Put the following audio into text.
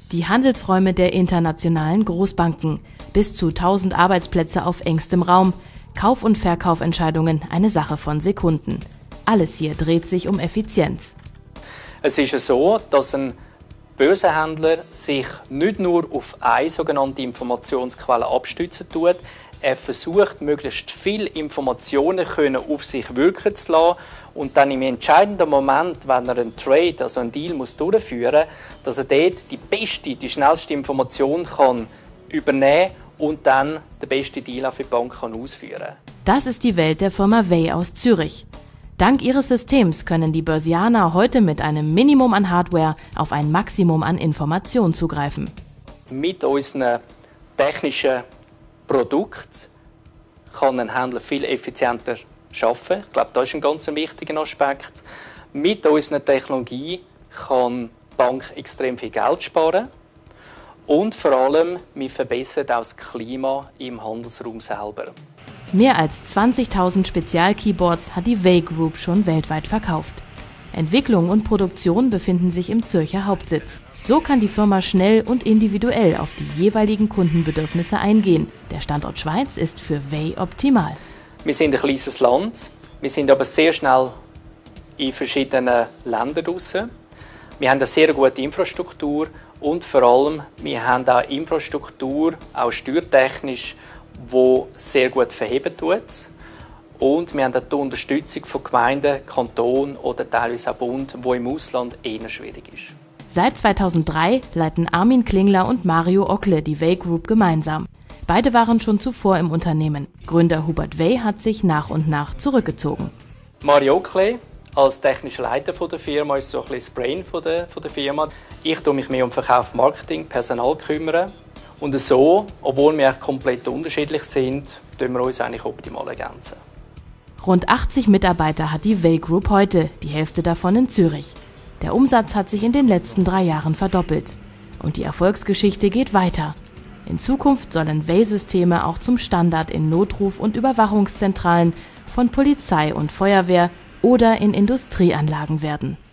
Die Handelsräume der internationalen Großbanken. Bis zu 1000 Arbeitsplätze auf engstem Raum. Kauf- und Verkaufentscheidungen eine Sache von Sekunden. Alles hier dreht sich um Effizienz. Es ist ja so, dass ein Börsenhändler sich nicht nur auf eine sogenannte Informationsquelle abstützen tut. Er versucht, möglichst viele Informationen auf sich wirken zu lassen und dann im entscheidenden Moment, wenn er einen Trade, also einen Deal durchführen muss, dass er dort die schnellste Information kann übernehmen und dann den besten Deal für die Bank ausführen kann. Das ist die Welt der Firma Way aus Zürich. Dank ihres Systems können die Börsianer heute mit einem Minimum an Hardware auf ein Maximum an Information zugreifen. Mit unseren technischen Produkten kann ein Händler viel effizienter arbeiten. Ich glaube, das ist ein ganz wichtiger Aspekt. Mit unserer Technologie kann die Bank extrem viel Geld sparen. Und vor allem, wir verbessern auch das Klima im Handelsraum selber. Mehr als 20.000 Spezialkeyboards hat die Way Group schon weltweit verkauft. Entwicklung und Produktion befinden sich im Zürcher Hauptsitz. So kann die Firma schnell und individuell auf die jeweiligen Kundenbedürfnisse eingehen. Der Standort Schweiz ist für Way optimal. Wir sind ein kleines Land, wir sind aber sehr schnell in verschiedenen Ländern draussen. Wir haben eine sehr gute Infrastruktur und vor allem wir haben auch Infrastruktur, auch steuertechnisch, die sehr gut verheben tut. Und wir haben auch die Unterstützung von Gemeinden, Kantonen oder teilweise auch Bund, wo im Ausland eher schwierig ist. Seit 2003 leiten Armin Klingler und Mario Ockle die Way Group gemeinsam. Beide waren schon zuvor im Unternehmen. Gründer Hubert Way hat sich nach und nach zurückgezogen. Mario Ockle als technischer Leiter der Firma ist so ein bisschen das Brain von der Firma. Ich kümmere mich mehr um Verkauf, Marketing, Personal kümmern. Und so, obwohl wir komplett unterschiedlich sind, tun wir uns eigentlich optimal ergänzen. Rund 80 Mitarbeiter hat die Way Group heute, die Hälfte davon in Zürich. Der Umsatz hat sich in den letzten 3 Jahren verdoppelt. Und die Erfolgsgeschichte geht weiter. In Zukunft sollen Way-Systeme auch zum Standard in Notruf- und Überwachungszentralen von Polizei und Feuerwehr oder in Industrieanlagen werden.